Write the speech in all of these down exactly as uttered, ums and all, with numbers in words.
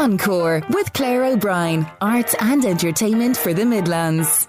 Encore with Claire O'Brien, arts and entertainment for the Midlands.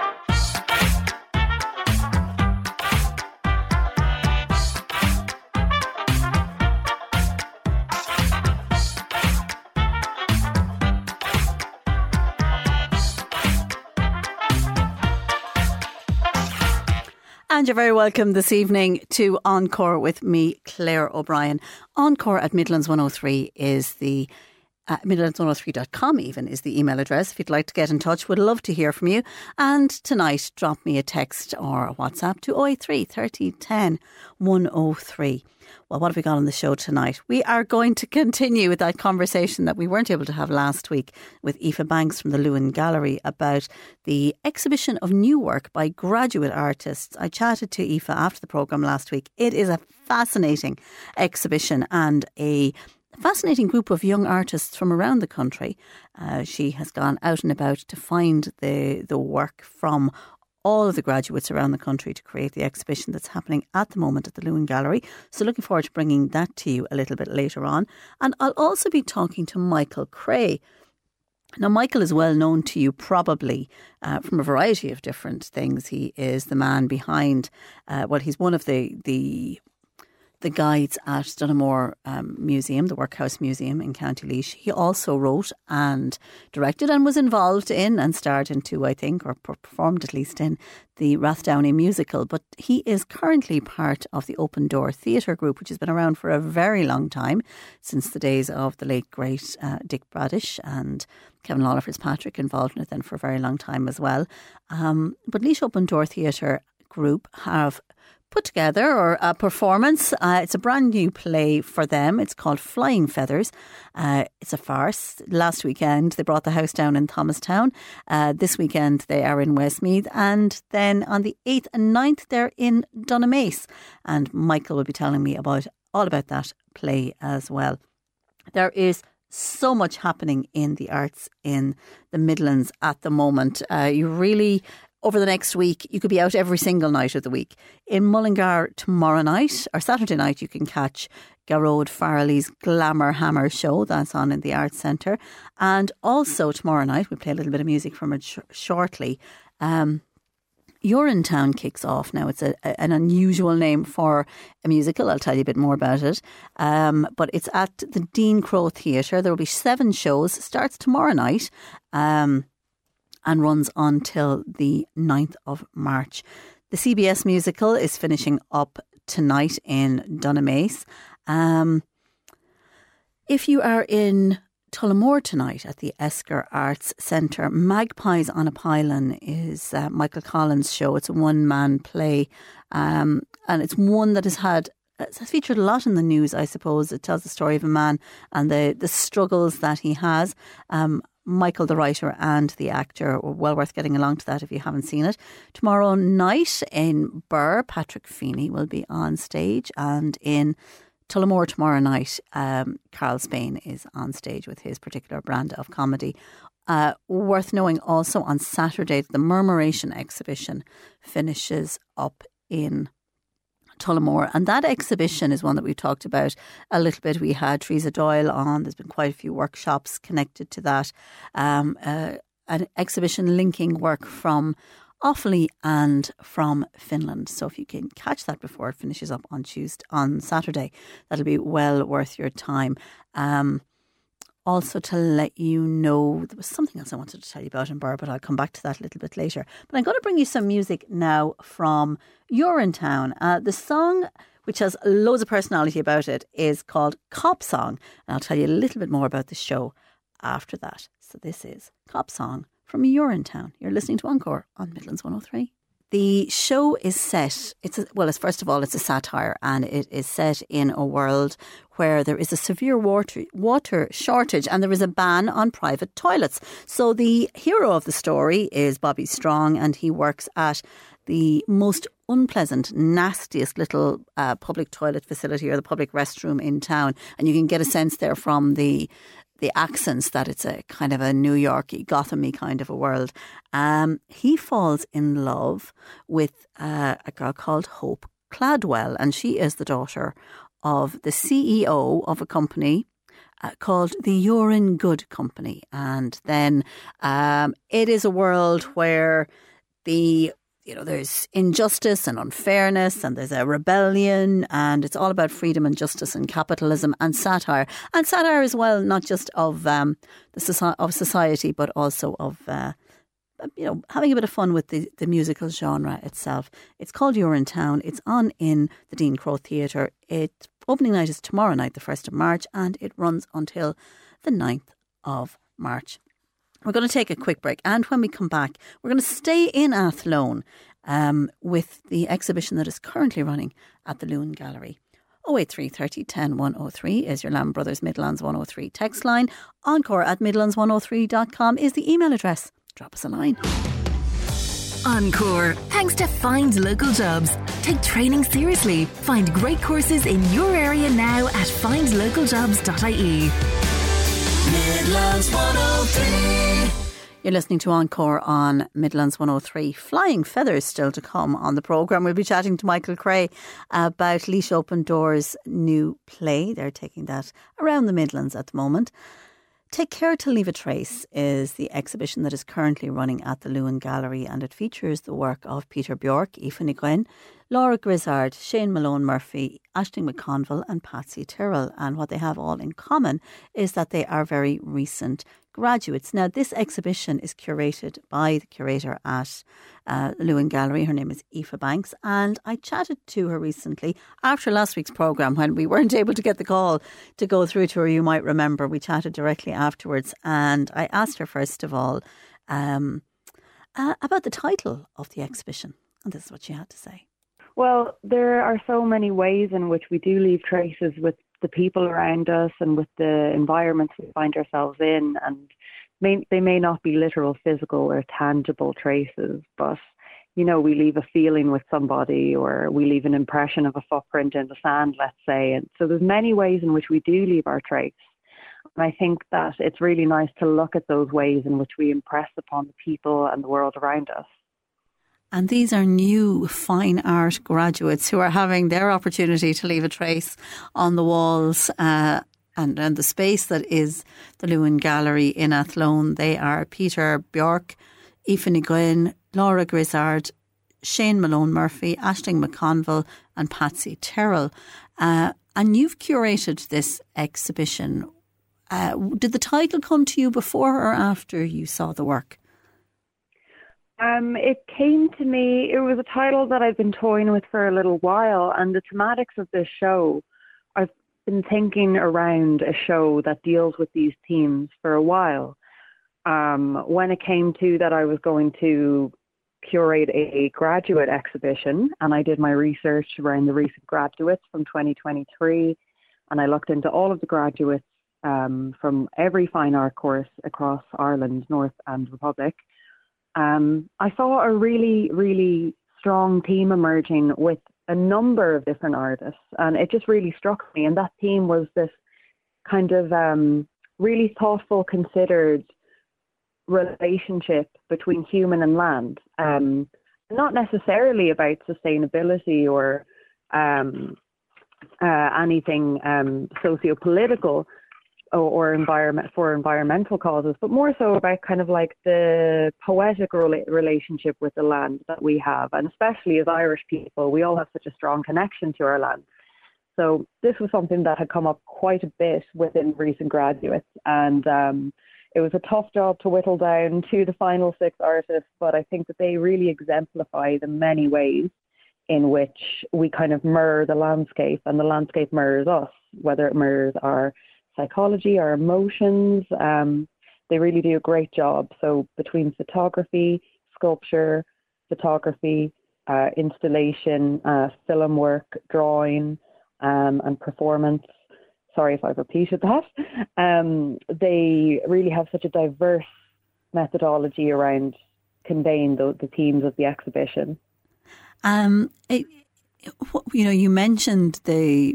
And you're very welcome this evening to Encore with me, Claire O'Brien. Encore at Midlands one oh three is the, uh, midlands one oh three dot com even is the email address if you'd like to get in touch. Would love to hear from you. And tonight, drop me a text or a WhatsApp to oh eight three, thirty, ten, one oh three. Well, what have we got on the show tonight? We are going to continue with that conversation that we weren't able to have last week with Aoife Banks from the Lewin Gallery about the exhibition of new work by graduate artists. I chatted to Aoife after the programme last week. It is a fascinating exhibition and a fascinating group of young artists from around the country. Uh, she has gone out and about to find the the work from all of the graduates around the country to create the exhibition that's happening at the moment at the Lewin Gallery. So looking forward to bringing that to you a little bit later on. And I'll also be talking to Michael Cray. Now, Michael is well known to you probably uh, from a variety of different things. He is the man behind, uh, well, he's one of the the the guides at Dunamore um, Museum, the Workhouse Museum in County Laois. He also wrote and directed and was involved in and starred into, I think, or performed at least in the Rathdowney musical. But he is currently part of the Open Door Theatre Group, which has been around for a very long time, since the days of the late, great uh, Dick Bradish and Kevin Lawler Fitzpatrick, involved in it then for a very long time as well. Um, but Laois Open Door Theatre Group have put together or a performance. Uh, it's a brand new play for them. It's called Flying Feathers. Uh, it's a farce. Last weekend they brought the house down in Thomastown. Uh, this weekend they are in Westmeath, and then on the eighth and ninth they're in Dunamace. And Michael will be telling me about all about that play as well. There is so much happening in the arts in the Midlands at the moment. Uh, you really... Over the next week, you could be out every single night of the week. In Mullingar tomorrow night, or Saturday night, you can catch Garrod Farrelly's Glamour Hammer show. That's on in the Arts Centre. And also tomorrow night, we play a little bit of music from it sh- shortly. Um, Urinetown kicks off now. It's a, a, an unusual name for a musical. I'll tell you a bit more about it. Um, but it's at the Dean Crowe Theatre. There will be seven shows. Starts tomorrow night. Um... and runs until the ninth of March. The C B S musical is finishing up tonight in Dunamace. Um, if you are in Tullamore tonight at the Esker Arts Centre, Magpies on a Pylon is uh, Michael Collins' show. It's a one-man play, um, and it's one that has had It's featured a lot in the news, I suppose. It tells the story of a man and the, the struggles that he has. Um, Michael, the writer and the actor, well worth getting along to that if you haven't seen it. Tomorrow night in Birr, Patrick Feeney will be on stage, and in Tullamore tomorrow night, um, Carl Spain is on stage with his particular brand of comedy. Uh, worth knowing also on Saturday, the Murmuration exhibition finishes up in Tullamore, and that exhibition is one that we talked about a little bit. We had Teresa Doyle on. There's been quite a few workshops connected to that. Um, uh, an exhibition linking work from Offaly and from Finland. So if you can catch that before it finishes up on Tuesday, on Saturday, that'll be well worth your time. Um, Also to let you know, there was something else I wanted to tell you about in Birr, but I'll come back to that a little bit later. But I'm going to bring you some music now from Urinetown. Uh, the song, which has loads of personality about it, is called Cop Song. And I'll tell you a little bit more about the show after that. So this is Cop Song from Urinetown. You're listening to Encore on Midlands one oh three. The show is set, it's a, well, it's, first of all, it's a satire, and it is set in a world where there is a severe water, water shortage and there is a ban on private toilets. So the hero of the story is Bobby Strong, and he works at the most unpleasant, nastiest little uh, public toilet facility or the public restroom in town. And you can get a sense there from the the accents that it's a kind of a New Yorky, Gotham-y kind of a world. Um, he falls in love with uh, a girl called Hope Cladwell, and she is the daughter of the C E O of a company uh, called the Urine Good Company. And then um, it is a world where the you know, there's injustice and unfairness, and there's a rebellion, and it's all about freedom and justice and capitalism and satire. And satire as well, not just of um, the soci- of society, but also of, uh, you know, having a bit of fun with the, the musical genre itself. It's called Urinetown. It's on in the Dean Crowe Theatre. Its opening night is tomorrow night, the first of March, and it runs until the ninth of March. We're going to take a quick break, and when we come back, we're going to stay in Athlone um, with the exhibition that is currently running at the Luan Gallery. oh eight three, thirty, ten, one oh three is your Lamb Brothers Midlands one oh three text line. Encore at midlands one oh three dot com is the email address. Drop us a line. Encore, thanks to Find Local Jobs. Take training seriously. Find great courses in your area now at find local jobs dot I E. Midlands one oh three. You're listening to Encore on Midlands one oh three. Flying Feathers still to come on the programme. We'll be chatting to Michael Cray about Laois Open Doors' new play. They're taking that around the Midlands at the moment. Take Care to Leave a Trace is the exhibition that is currently running at the Luan Gallery, and it features the work of Peter Bjork, Aoife Ní Ghainn, Laura Grizzard, Shane Malone Murphy, Aisling McConville and Patsy Tyrrell. And what they have all in common is that they are very recent graduates. Now, this exhibition is curated by the curator at uh, Luan Gallery. Her name is Aoife Banks, and I chatted to her recently after last week's programme when we weren't able to get the call to go through to her. You might remember we chatted directly afterwards, and I asked her first of all um, uh, about the title of the exhibition, and this is what she had to say. Well, there are so many ways in which we do leave traces with the people around us and with the environments we find ourselves in. And may, they may not be literal, physical or tangible traces, but, you know, we leave a feeling with somebody, or we leave an impression of a footprint in the sand, let's say. And so there's many ways in which we do leave our trace. And I think that it's really nice to look at those ways in which we impress upon the people and the world around us. And these are new fine art graduates who are having their opportunity to leave a trace on the walls uh, and, and the space that is the Luan Gallery in Athlone. They are Peter Bjork, Aoife Ní Ghainn, Laura Grizzard, Shane Malone Murphy, Aisling McConville and Patsy Tyrrell. Uh, and you've curated this exhibition. Uh, did the title come to you before or after you saw the work? Um, it came to me, it was a title that I've been toying with for a little while, and the thematics of this show, I've been thinking around a show that deals with these themes for a while. Um, when it came to that I was going to curate a graduate exhibition, and I did my research around the recent graduates from twenty twenty-three, and I looked into all of the graduates um, from every fine art course across Ireland, North and Republic. Um, I saw a really, really strong theme emerging with a number of different artists, and it just really struck me. And that theme was this kind of um, really thoughtful, considered relationship between human and land. Um, not necessarily about sustainability or um, uh, anything um, socio-political, or environment for environmental causes, but more so about kind of like the poetic rela- relationship with the land that we have. And especially as Irish people, we all have such a strong connection to our land. So this was something that had come up quite a bit within recent graduates. And um, it was a tough job to whittle down to the final six artists, but I think that they really exemplify the many ways in which we kind of mirror the landscape, and the landscape mirrors us, whether it mirrors our psychology, our emotions. Um, they really do a great job. So between photography, sculpture, photography, uh, installation, uh, film work, drawing, um, and performance, sorry if I've repeated that, um, they really have such a diverse methodology around conveying the, the themes of the exhibition. Um, it, you know, you mentioned the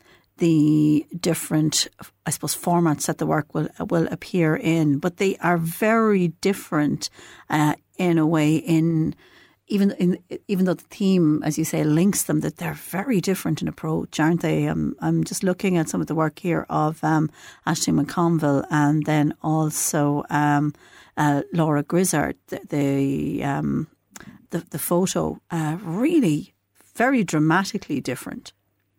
the different, I suppose, formats that the work will will appear in, but they are very different uh, in a way in even in, even though the theme, as you say, links them, that they're very different in approach, aren't they? Um, I'm just looking at some of the work here of um, Aisling McConville and then also um, uh, Laura Grizzard. The the, um, the, the photo uh, really very dramatically different.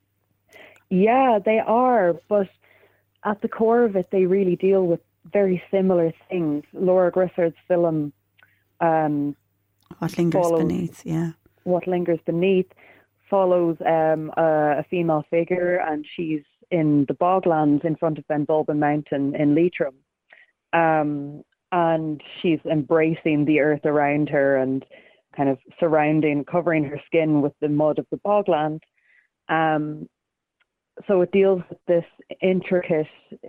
Yeah, they are, but at the core of it, they really deal with very similar things. Laura Grizzard's film, um, What Lingers follows, Beneath, yeah. What Lingers Beneath follows um, a, a female figure, and she's in the boglands in front of Benbulben Mountain in Leitrim. Um, and she's embracing the earth around her and kind of surrounding, covering her skin with the mud of the bogland. Um, so it deals with this intricate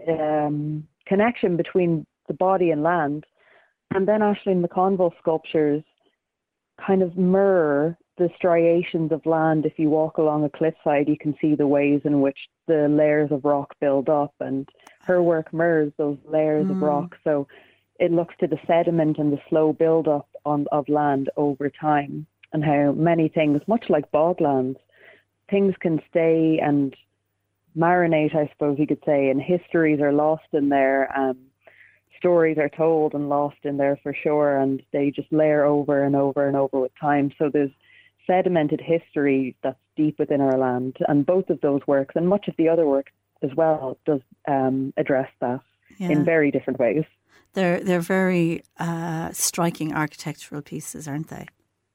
um, connection between the body and land. And then Aisling McConville sculptures kind of mirror the striations of land. If you walk along a cliffside, you can see the ways in which the layers of rock build up, and her work mirrors those layers mm. of rock. So it looks to the sediment and the slow build up on, of land over time, and how many things, much like boglands, things can stay and marinate, I suppose you could say, and histories are lost in there. Um, stories are told and lost in there for sure, and they just layer over and over and over with time. So there's sedimented history that's deep within our land, and both of those works, and much of the other work as well, does um, address that yeah. in very different ways. They're they're very uh, striking architectural pieces, aren't they?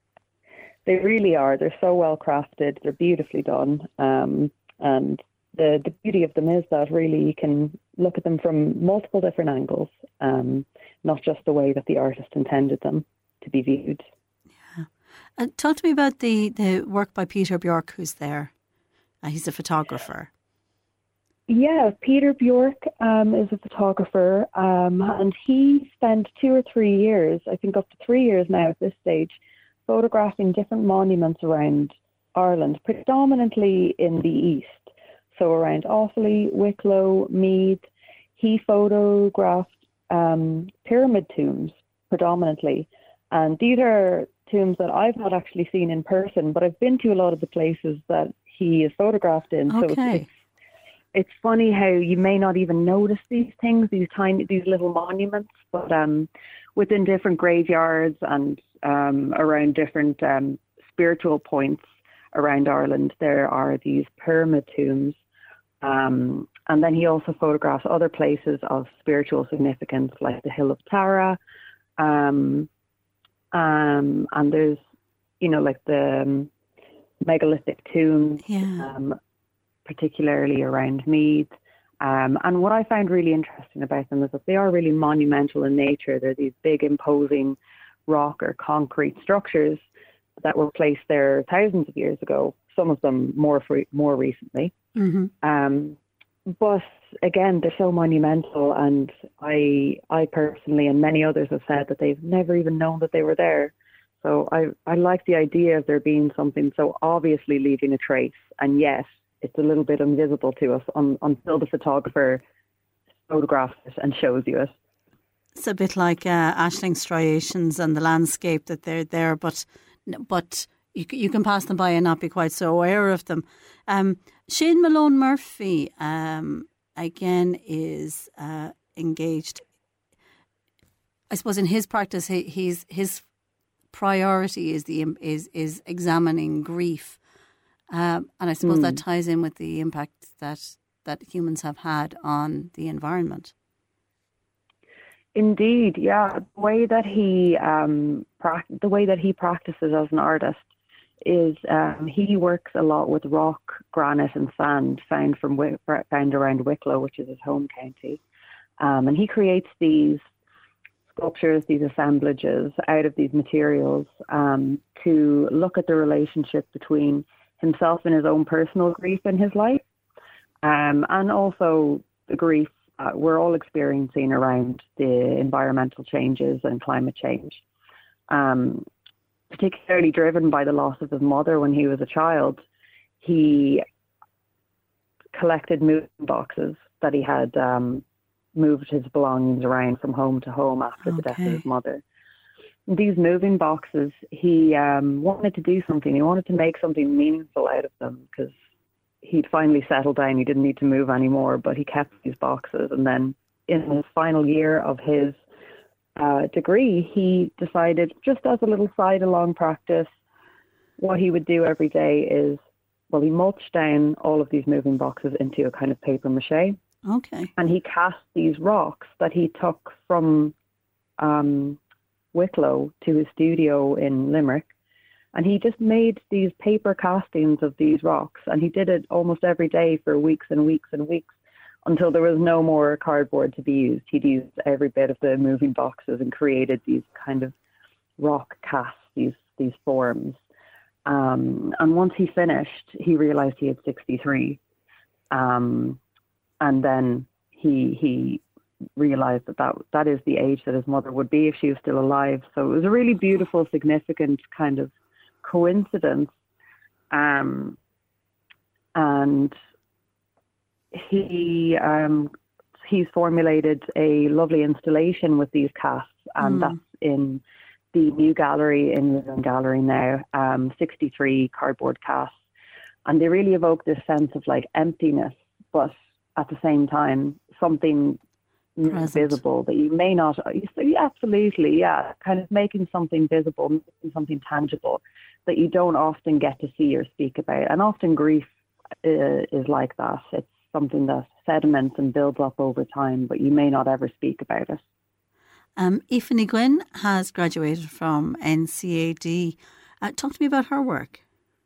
They really are. They're so well crafted. They're beautifully done, um, and the the beauty of them is that really you can look at them from multiple different angles, um, not just the way that the artist intended them to be viewed. Yeah. Uh, talk to me about the, the work by Peter Bjork, who's there. Uh, he's a photographer. Yeah, Peter Bjork um, is a photographer, um, and he spent two or three years, I think up to three years now at this stage, photographing different monuments around Ireland, predominantly in the east. So around Offaly, Wicklow, Meath. He photographed um, pyramid tombs predominantly. And these are tombs that I've not actually seen in person, but I've been to a lot of the places that he is photographed in. Okay. So it's, it's funny how you may not even notice these things, these tiny, these little monuments, but um, within different graveyards and um, around different um, spiritual points around Ireland, there are these pyramid tombs. Um, and then he also photographs other places of spiritual significance, like the Hill of Tara. Um, um, and there's, you know, like the um, megalithic tombs, yeah. um, particularly around Meath. Um, and what I found really interesting about them is that they are really monumental in nature. They're these big, imposing rock or concrete structures that were placed there thousands of years ago, some of them more free, more recently. Mm-hmm. Um, but again, they're so monumental, and I I personally and many others have said that they've never even known that they were there. So I, I like the idea of there being something so obviously leaving a trace, and yet it's a little bit invisible to us on, until the photographer photographs it and shows you it. It's a bit like uh, Aisling striations and the landscape, that they're there, but but you you can pass them by and not be quite so aware of them. Um, Shane Malone Murphy, um, again, is uh, engaged. I suppose in his practice, he, he's his priority is the is is examining grief, um, and I suppose mm. that ties in with the impact that that humans have had on the environment. Indeed, yeah. The way that he um, pra- the way that he practices as an artist is um, he works a lot with rock, granite, and sand found from found around Wicklow, which is his home county, um, and he creates these sculptures, these assemblages out of these materials um, to look at the relationship between himself and his own personal grief in his life, um, and also the grief uh, we're all experiencing around the environmental changes and climate change, um, particularly driven by the loss of his mother when he was a child. He collected moving boxes that he had um, moved his belongings around from home to home after okay. the death of his mother. these moving boxes, he um, wanted to do something. He wanted to make something meaningful out of them because he'd finally settled down. He didn't need to move anymore, but he kept these boxes. And then in his final year of his uh, degree, he decided, just as a little side-along practice, what he would do every day is, well, he mulched down all of these moving boxes into a kind of paper mache. Okay. And he cast these rocks that he took from um, Wicklow to his studio in Limerick. And he just made these paper castings of these rocks. And he did it almost every day for weeks and weeks and weeks until there was no more cardboard to be used. He'd used every bit of the moving boxes and created these kind of rock casts, these, these forms. Um, and once he finished, he realized he had sixty-three. Um, and then he he realized that, that that is the age that his mother would be if she was still alive. So it was a really beautiful, significant kind of coincidence. Um, and he um, he's formulated a lovely installation with these casts, and mm. that's in the new gallery in the gallery now, um, sixty-three cardboard casts. And they really evoke this sense of like emptiness, but at the same time, something Present. visible that you may not, absolutely, yeah, kind of making something visible, making something tangible that you don't often get to see or speak about. And often grief uh, is like that. It's something that sediments and builds up over time, but you may not ever speak about it. Um, Aoife Ní Guinn has graduated from N C A D. Uh, talk to me about her work.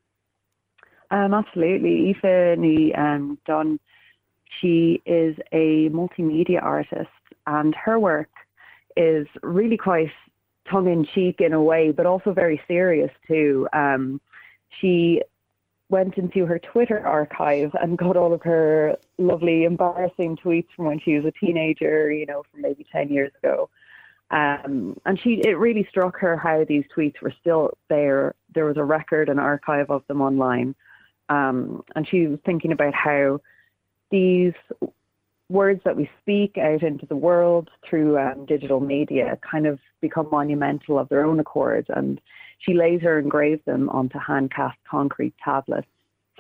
Um, absolutely. Aoife Ní um, Dunn, she is a multimedia artist, and her work is really quite tongue-in-cheek in a way, but also very serious too. Um, she went into her Twitter archive and got all of her lovely, embarrassing tweets from when she was a teenager, you know, from maybe ten years ago. Um, and she, it really struck her how these tweets were still there. There was a record, an archive of them online. Um, and she was thinking about how these words that we speak out into the world through um, digital media kind of become monumental of their own accord. And she laser engraved them onto hand-cast concrete tablets.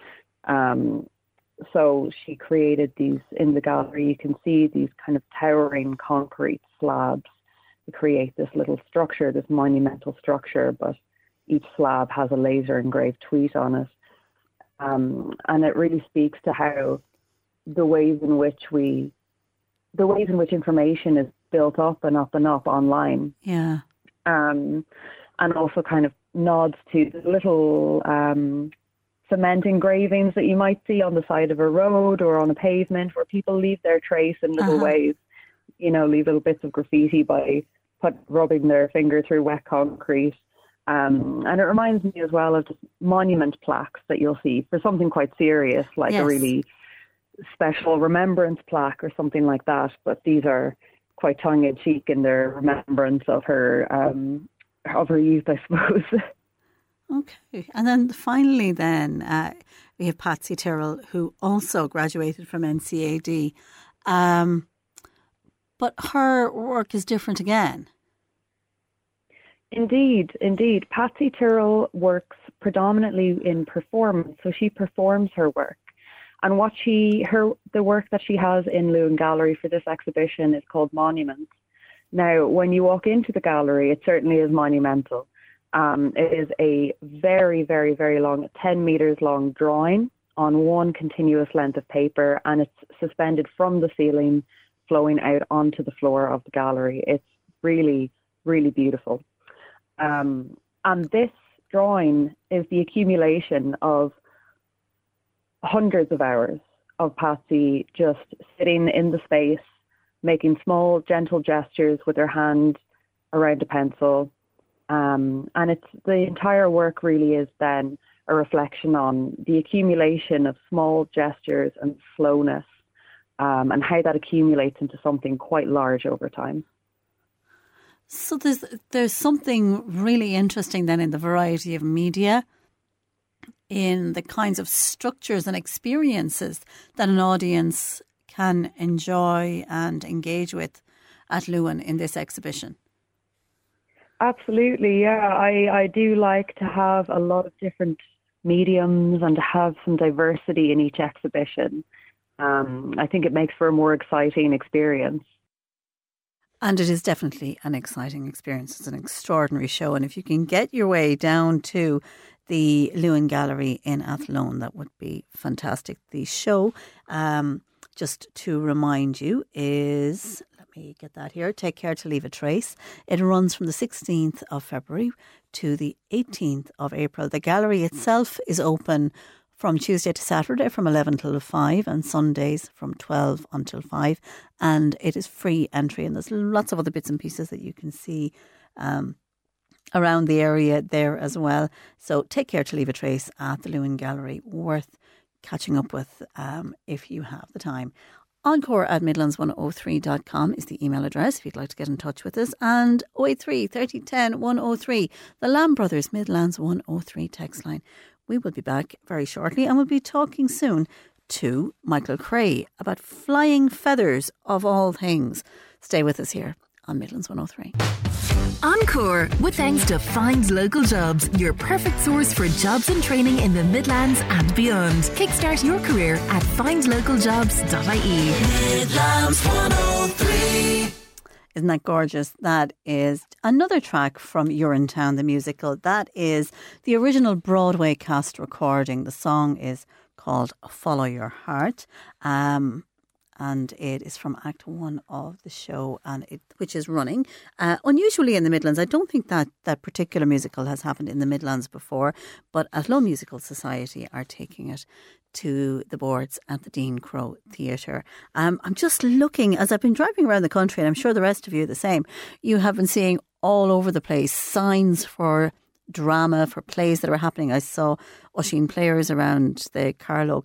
Um, so she created these in the gallery. You can see these kind of towering concrete slabs to create this little structure, this monumental structure, but each slab has a laser engraved tweet on it. Um, and it really speaks to how the ways in which we, the ways in which information is built up and up and up online. Yeah. Um, and also kind of nods to the little um, cement engravings that you might see on the side of a road or on a pavement where people leave their trace in little uh-huh. ways, you know, leave little bits of graffiti by put, rubbing their finger through wet concrete. Um, and it reminds me as well of just monument plaques that you'll see for something quite serious, like yes. a really special remembrance plaque or something like that. But these are quite tongue-in-cheek in their remembrance of her um, of her youth, I suppose. Okay. And then finally then, uh, we have Patsy Tyrrell, who also graduated from N C A D. Um, but her work is different again. Indeed, indeed. Patsy Tyrrell works predominantly in performance, so she performs her work. And what she, her, the work that she has in Lewin Gallery for this exhibition is called Monuments. Now, when you walk into the gallery, it certainly is monumental. Um, it is a very, very, very long, ten meters long drawing on one continuous length of paper, and it's suspended from the ceiling, flowing out onto the floor of the gallery. It's really, really beautiful. Um, and this drawing is the accumulation of hundreds of hours of Patsy just sitting in the space, making small, gentle gestures with her hand around a pencil. Um, and it's the entire work really is then a reflection on the accumulation of small gestures and slowness, um, and how that accumulates into something quite large over time. So there's there's something really interesting then in the variety of media, in the kinds of structures and experiences that an audience can enjoy and engage with at Lewin in this exhibition. Absolutely, yeah. I, I do like to have a lot of different mediums and to have some diversity in each exhibition. Um, I think it makes for a more exciting experience. And it is definitely an exciting experience. It's an extraordinary show. And if you can get your way down to the Lewin Gallery in Athlone, that would be fantastic. The show, um, just to remind you, is, let me get that here, Take Care to Leave a Trace. It runs from the sixteenth of February to the eighteenth of April. The gallery itself is open from Tuesday to Saturday from eleven till five and Sundays from twelve until five. And it is free entry. And there's lots of other bits and pieces that you can see um, around the area there as well. So Take Care to Leave a Trace at the Lewin Gallery. Worth catching up with um, if you have the time. Encore at midlands one oh three dot com is the email address if you'd like to get in touch with us. And oh eight three, thirty ten, one oh three, the Lamb Brothers Midlands one oh three text line. We will be back very shortly and we'll be talking soon to Michael Cray about flying feathers of all things. Stay with us here on Midlands one oh three. Encore, with thanks to Find Local Jobs, your perfect source for jobs and training in the Midlands and beyond. Kickstart your career at find local jobs dot I E. Midlands one oh three. Isn't that gorgeous? That is another track from Urinetown, the musical. That is the original Broadway cast recording. The song is called Follow Your Heart. Um, and it is from Act One of the show, and it which is running. Uh, unusually in the Midlands, I don't think that that particular musical has happened in the Midlands before, but Athlone Musical Society are taking it to the boards at the Dean Crowe Theatre. Um, I'm just looking, as I've been driving around the country, and I'm sure the rest of you are the same, you have been seeing all over the place signs for drama, for plays that are happening. I saw Oisin players around the Carlow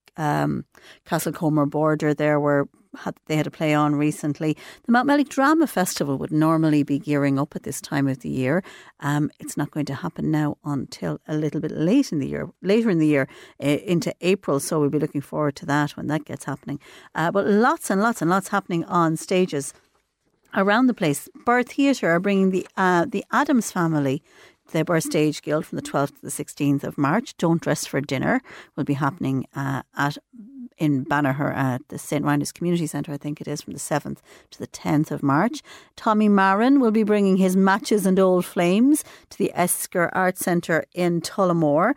um, Castlecomer border there where had, they had a play on recently. The Mountmellick Drama Festival would normally be gearing up at this time of the year. Um, it's not going to happen now until a little bit late in the year, later in the year, uh, into April. So we'll be looking forward to that when that gets happening. Uh, but lots and lots and lots happening on stages around the place. Birr Theatre are bringing the uh, the Addams Family, the Birr Stage Guild, from the twelfth to the sixteenth of March. Don't Dress for Dinner will be happening uh, at in Banagher at the Saint Rynagh's Community Centre, I think it is, from the seventh to the tenth of March. Tommy Marin will be bringing his Matches and Old Flames to the Esker Arts Centre in Tullamore.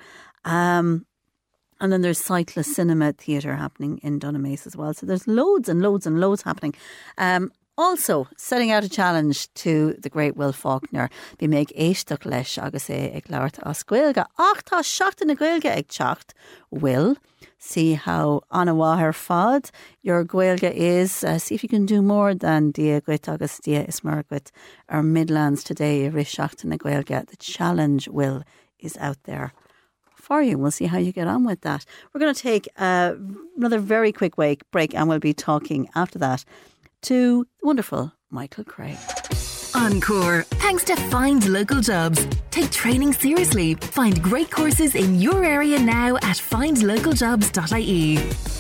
Um, and then there's Cyclist Cinema Theatre happening in Dunamace as well. So there's loads and loads and loads happening. Um, Also, setting out a challenge to the great Will Faulkner. Bhí méid éisteach leis agus é ag labhairt as Gaeilge. Ach, tá seachtain na Gaeilge ag teacht. Will, see how anawahar fad your Gaeilge is. Uh, see if you can do more than dia gwit agus dia is margwit. Our Midlands today, rish seachtain na Gaeilge. The challenge, Will, is out there for you. We'll see how you get on with that. We're going to take uh, another very quick break and we'll be talking after that to the wonderful Michael Cray. Encore, thanks to Find Local Jobs. Take training seriously. Find great courses in your area now at find local jobs dot I E.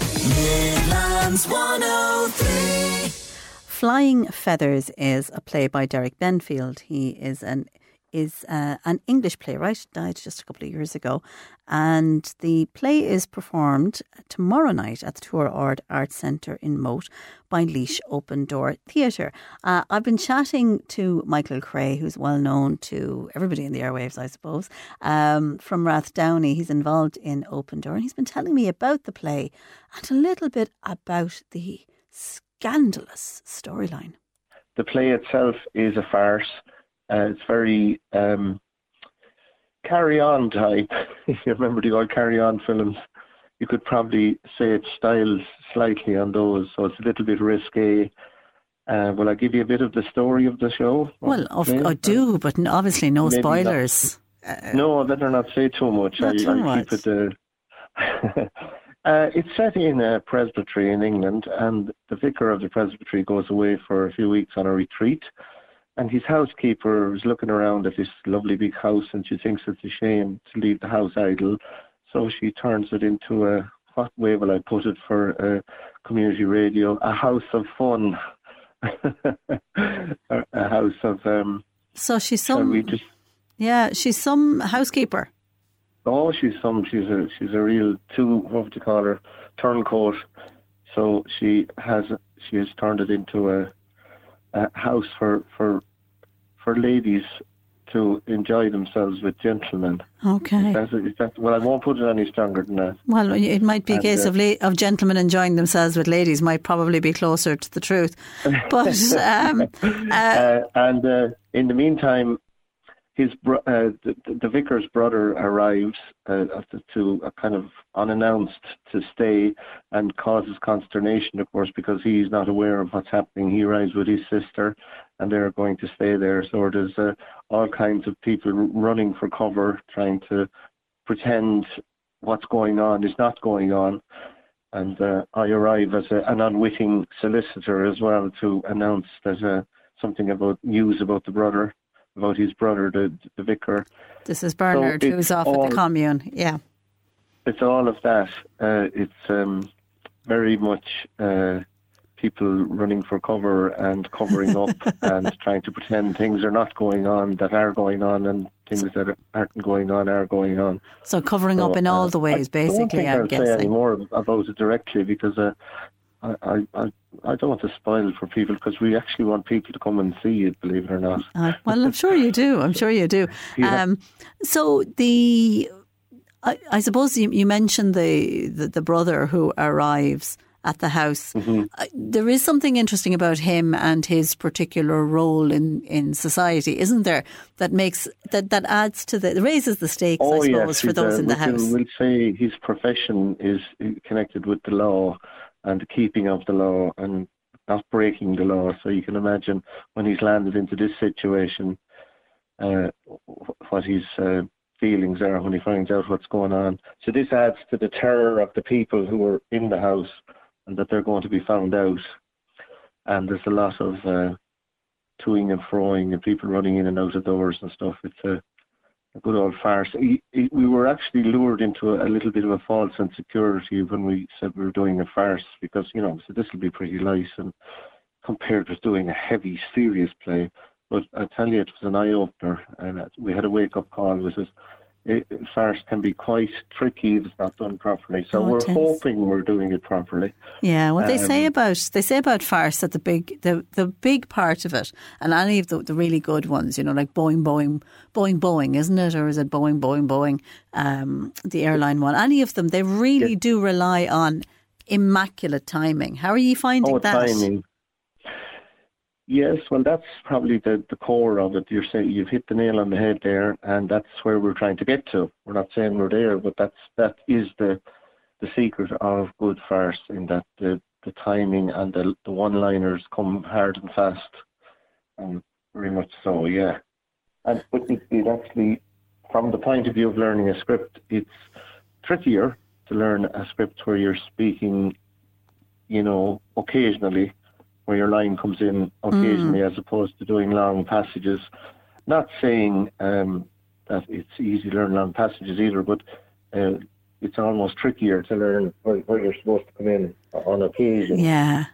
Midlands one oh three. Flying Feathers is a play by Derek Benfield. He is an is uh, an English playwright, died just a couple of years ago. And the play is performed tomorrow night at the Tour Ord Arts Centre in Moat by Laois Open Door Theatre. Uh, I've been chatting to Michael Cray, who's well known to everybody in the airwaves, I suppose, um, from Rathdowney. He's involved in Open Door, and he's been telling me about the play and a little bit about the scandalous storyline. The play itself is a farce. Uh, it's very um, carry-on type. If you remember the old carry-on films, you could probably say it styles slightly on those, so it's a little bit risque. Uh, will I give you a bit of the story of the show? Well, of, I do, but obviously no Maybe spoilers. Not, uh, no, better not say too much. Not too I, much. Keep it, uh, uh, it's set in a presbytery in England, and the vicar of the presbytery goes away for a few weeks on a retreat. And his housekeeper is looking around at this lovely big house, and she thinks it's a shame to leave the house idle. So she turns it into a, what way will I put it for a community radio, a house of fun. A house of um, So she's Shall some, we just, yeah, she's some housekeeper. oh, she's some, she's a, she's a real two, what would you call her, turncoat. So she has, she has turned it into a, a house for, for, for ladies to enjoy themselves with gentlemen. Okay. Is that, is that, well, I won't put it any stronger than that. Well, it might be a And, case uh, of la- of gentlemen enjoying themselves with ladies. Might probably be closer to the truth. But um, uh, uh, and uh, in the meantime, his bro- uh, the, the vicar's brother arrives uh, to uh, kind of unannounced to stay, and causes consternation, of course, because he's not aware of what's happening. He arrives with his sister, and they're going to stay there. So there's uh, all kinds of people running for cover, trying to pretend what's going on is not going on. And uh, I arrive as a, an unwitting solicitor as well to announce that uh, something about news about the brother, about his brother, the the vicar. This is Bernard, So who's it's off all, at the commune. Yeah. It's all of that. Uh, it's um, very much uh, people running for cover and covering up and trying to pretend things are not going on that are going on, and things that aren't going on are going on. So covering So, up in all uh, the ways, I basically, don't think I'm I'll guessing. say any more about it directly, because uh, I, I, I, I don't want to spoil it for people, because we actually want people to come and see it, believe it or not. Uh, well, I'm sure you do. I'm sure you do. Yeah. Um, so the, I, I suppose you, you mentioned the, the the brother who arrives at the house. Mm-hmm. Uh, there is something interesting about him and his particular role in, in society, isn't there? That makes that, that adds to the raises the stakes, Oh, I suppose, yes, for he's, those uh, in the we house. can- We'll say his profession is connected with the law and the keeping of the law and not breaking the law. So you can imagine when he's landed into this situation, uh, what his uh, feelings are when he finds out what's going on. So this adds to the terror of the people who are in the house, and that they're going to be found out. And there's a lot of uh, toing and froing and people running in and out of doors and stuff. It's a, a good old farce. He, he, we were actually lured into a, a little bit of a false insecurity when we said we were doing a farce, because, you know, so this will be pretty light and compared with doing a heavy, serious play. But I tell you, it was an eye-opener, and we had a wake-up call with it. It, farce can be quite tricky if it's not done properly. So Oh, we're it is. hoping we're doing it properly. Yeah, well, they say Um, about they say about farce that the big the, the big part of it, and any of the, the really good ones, you know, like Boeing, Boeing, Boeing, Boeing, isn't it, or is it Boeing, Boeing, Boeing? Um, the airline one. Any of them, they really Yeah. do rely on immaculate timing. How are you finding Oh, that? timing. Yes, well, that's probably the, the core of it. You're saying you've hit the nail on the head there, and that's where we're trying to get to. We're not saying we're there, but that's that is the the secret of good farce, in that the, the timing and the the one-liners come hard and fast, and very much so, yeah. And but it, it actually, from the point of view of learning a script, it's trickier to learn a script where you're speaking, you know, occasionally, where your line comes in occasionally, mm. as opposed to doing long passages. Not saying um, that it's easy to learn long passages either, but uh, it's almost trickier to learn where, where you're supposed to come in on occasion. Yeah.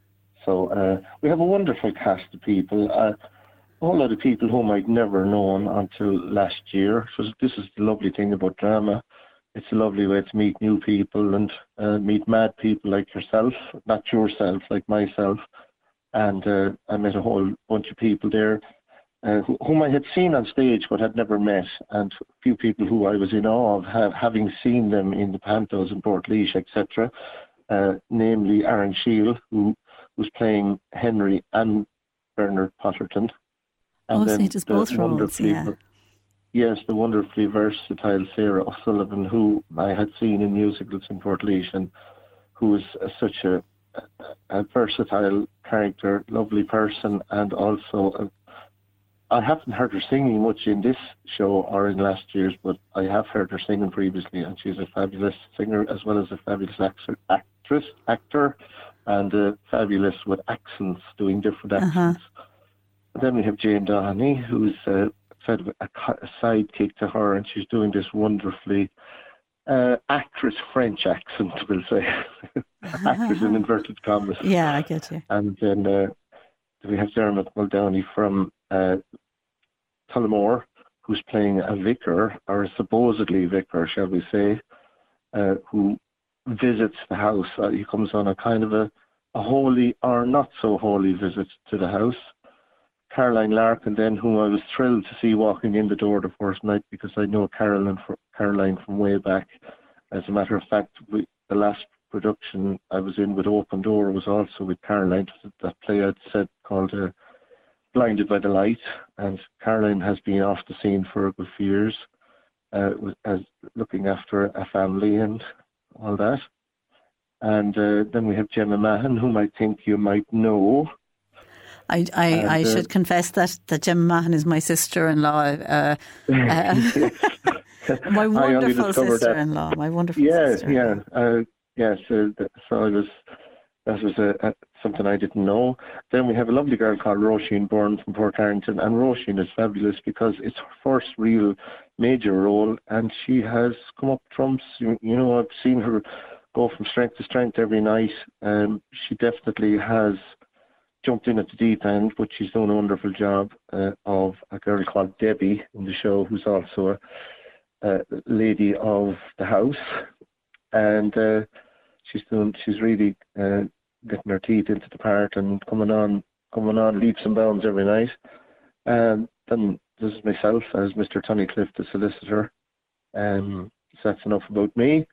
So uh, we have a wonderful cast of people. Uh, a whole lot of people whom I'd never known until last year. So this is the lovely thing about drama. It's a lovely way to meet new people and uh, meet mad people like yourself, not yourself, like myself. And uh, I met a whole bunch of people there uh, wh- whom I had seen on stage but had never met, and a few people who I was in awe of, have, having seen them in the Pantos in Portlaoise, et cetera. Uh, namely Aaron Shield, who was playing Henry and Bernard Potterton. And Oh, so then he does the both roles, wonderfully yeah. Yes, the wonderfully versatile Sarah O'Sullivan, who I had seen in musicals in Portlaoise, and who was uh, such a, a, a versatile character, lovely person, and also a, I haven't heard her singing much in this show or in last year's, but I have heard her singing previously, and she's a fabulous singer as well as a fabulous actor, actress, actor, and uh, fabulous with accents, doing different accents. Uh-huh. And then we have Jane Doheny, who's uh, sort of a, a sidekick to her, and she's doing this wonderfully uh, actress French accent, we'll say. Actress in inverted commas. Yeah, I get you. And then uh, we have Dermot Muldowney from uh, Tullamore, who's playing a vicar, or a supposedly vicar, shall we say, uh, who visits the house. Uh, he comes on a kind of a, a holy or not so holy visit to the house. Caroline Larkin, then, whom I was thrilled to see walking in the door the first night, because I know Caroline, Caroline from way back. As a matter of fact, we, the last production I was in with Open Door was also with Caroline, that play I'd said called uh, Blinded by the Light, and Caroline has been off the scene for a good few years, uh, as looking after a family and all that. And uh, then we have Gemma Mahan, whom I think you might know. I, I, and, I should uh, confess that, that Gemma Mahan is my sister-in-law. Uh, uh, my wonderful sister-in-law. That. My wonderful yeah, sister-in-law. Yeah, uh, yes. Uh, so I was. That was a, a, something I didn't know. Then we have a lovely girl called Roisin Byrne from Port Carrington, and Roisin is fabulous because it's her first real major role, and she has come up trumps. You, you know, I've seen her go from strength to strength every night. Um, she definitely has jumped in at the deep end, but she's done a wonderful job uh, of a girl called Debbie in the show, who's also a, a lady of the house, and uh, she's doing. She's really uh, getting her teeth into the part and coming on, coming on leaps and bounds every night. And then there's myself as Mister Tunnicliffe, the solicitor. Um, so that's enough about me.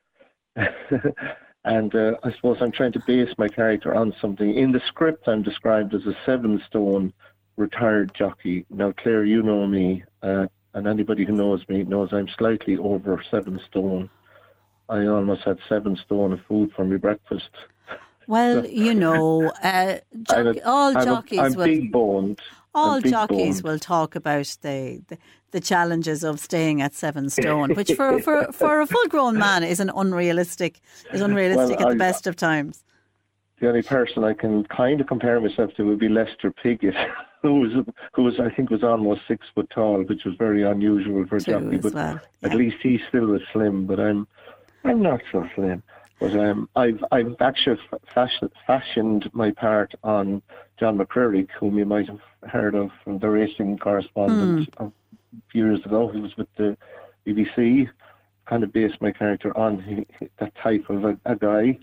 And uh, I suppose I'm trying to base my character on something. In the script, I'm described as a seven-stone retired jockey. Now, Claire, you know me, uh, and anybody who knows me knows I'm slightly over seven stone. I almost had seven stone of food for my breakfast. Well, you know, uh, jo- a, all I'm jockeys a, I'm will... big boned. All big jockeys boned. will talk about the, the the challenges of staying at seven stone, which for, for, for a full grown man is an unrealistic is unrealistic well, at the I, best of times. The only person I can kind of compare myself to would be Lester Piggott, who was who was I think was almost six foot tall, which was very unusual for a True jockey. But well, yeah. At least he still was slim. But I'm I'm not so slim. But um, I've I've actually fashioned, fashioned my part on John McCrary, whom you might have heard of from the racing correspondent mm. a few years ago. He was with the B B C. Kind of based my character on he, that type of a, a guy.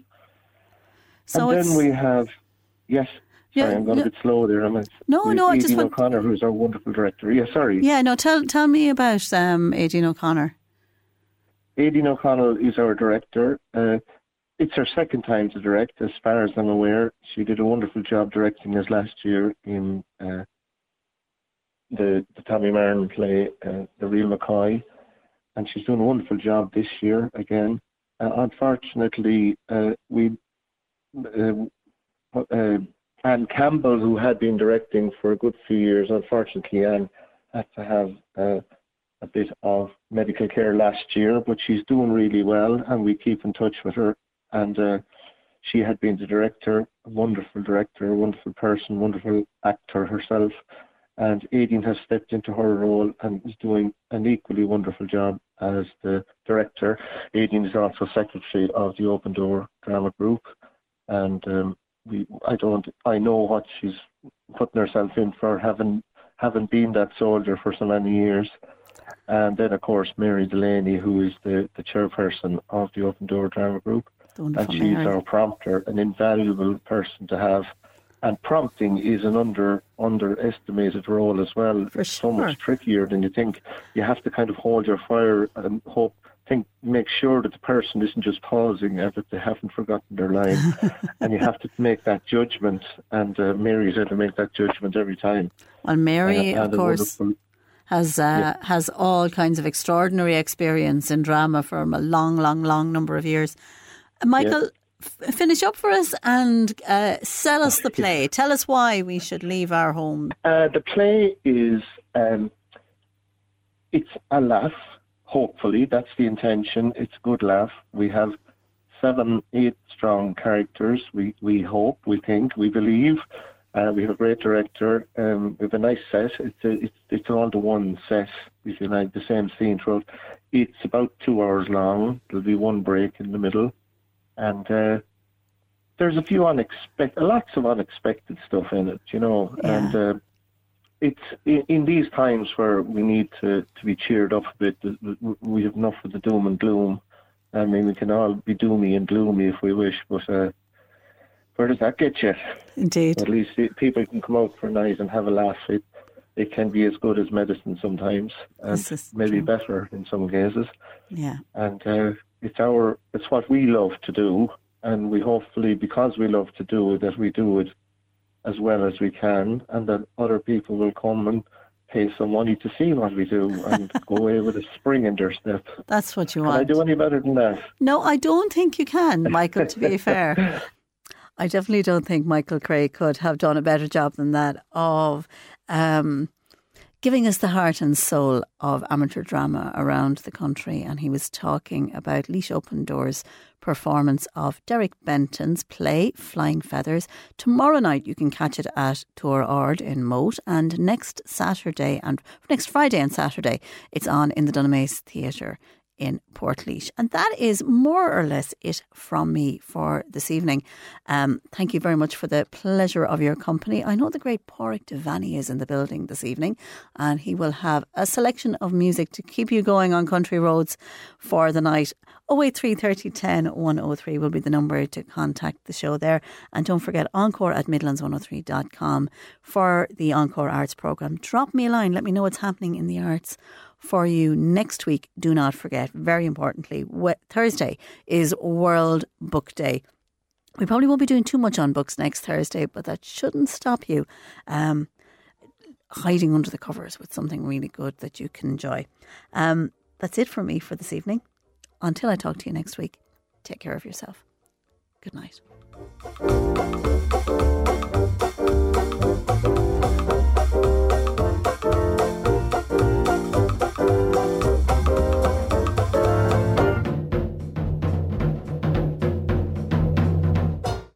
So and it's... then we have yes. Yeah, sorry, I'm going yeah. a bit slow there. I'm no, no, I just Aidan want... O'Connor, who's our wonderful director. Yeah, sorry. Yeah, no. Tell tell me about um, Aidan O'Connor. Aidan O'Connell is our director. Uh, It's her second time to direct, as far as I'm aware. She did a wonderful job directing us last year in uh, the, the Tommy Martin play, uh, The Real McCoy, and she's doing a wonderful job this year again. Uh, unfortunately, uh, we uh, uh, Anne Campbell, who had been directing for a good few years, unfortunately, Anne had to have uh, a bit of medical care last year, but she's doing really well, and we keep in touch with her. And uh, she had been the director, a wonderful director, a wonderful person, wonderful actor herself. And Aidan has stepped into her role and is doing an equally wonderful job as the director. Aidan is also secretary of the Open Door Drama Group. And um, we, I don't, I know what she's putting herself in for, having having been that soldier for so many years. And then, of course, Mary Delaney, who is the, the chairperson of the Open Door Drama Group. And she's Mary. Our prompter, an invaluable person to have. And prompting is an under underestimated role as well. For it's sure. so much trickier than you think. You have to kind of hold your fire and hope, think, make sure that the person isn't just pausing and that they haven't forgotten their line. And you have to make that judgment. And uh, Mary's had to make that judgment every time. Well, Mary, uh, of course, has uh, yeah. has all kinds of extraordinary experience in drama for a long, long, long number of years. Michael, yeah. f- finish up for us and uh, sell us the play. Tell us why we should leave our home. Uh, the play is, um, it's a laugh, hopefully. That's the intention. It's a good laugh. We have seven, eight strong characters, we, we hope, we think, we believe. Uh, we have a great director. Um, we have a nice set. It's a, it's it's all the one set, if you like, the same scene throughout. It's about two hours long. There'll be one break in the middle. And uh, there's a few unexpected, lots of unexpected stuff in it, you know. Yeah. And uh, it's in, in these times where we need to, to be cheered up a bit. We have enough of the doom and gloom. I mean, we can all be doomy and gloomy if we wish, but uh, where does that get you? Indeed. At least it, people can come out for a night and have a laugh. It, it can be as good as medicine sometimes, and maybe true. better in some cases. Yeah. And uh, it's our, it's what we love to do, and we hopefully, because we love to do it, that we do it as well as we can, and that other people will come and pay some money to see what we do and go away with a spring in their step. That's what you can want. Can I do any better than that? No, I don't think you can, Michael, to be fair. I definitely don't think Michael Craig could have done a better job than that of um, giving us the heart and soul of amateur drama around the country. And he was talking about Laois Open Doors' performance of Derek Benton's play Flying Feathers. Tomorrow night you can catch it at Tour Ard in Moat, and next Saturday and next Friday and Saturday it's on in the Dunamace Theatre in Portlaoise. And that is more or less it from me for this evening. Um, thank you very much for the pleasure of your company. I know the great Pádraig Devaney is in the building this evening, and he will have a selection of music to keep you going on country roads for the night. oh eight three, thirty, ten, one oh three will be the number to contact the show there. And don't forget, encore at midlands one oh three dot com for the Encore Arts programme. Drop me a line, let me know what's happening in the arts for you next week. Do not forget, very importantly, Thursday is World Book Day. We probably won't be doing too much on books next Thursday, but that shouldn't stop you um, hiding under the covers with something really good that you can enjoy. Um, that's it from me for this evening. Until I talk to you next week, take care of yourself. Good night.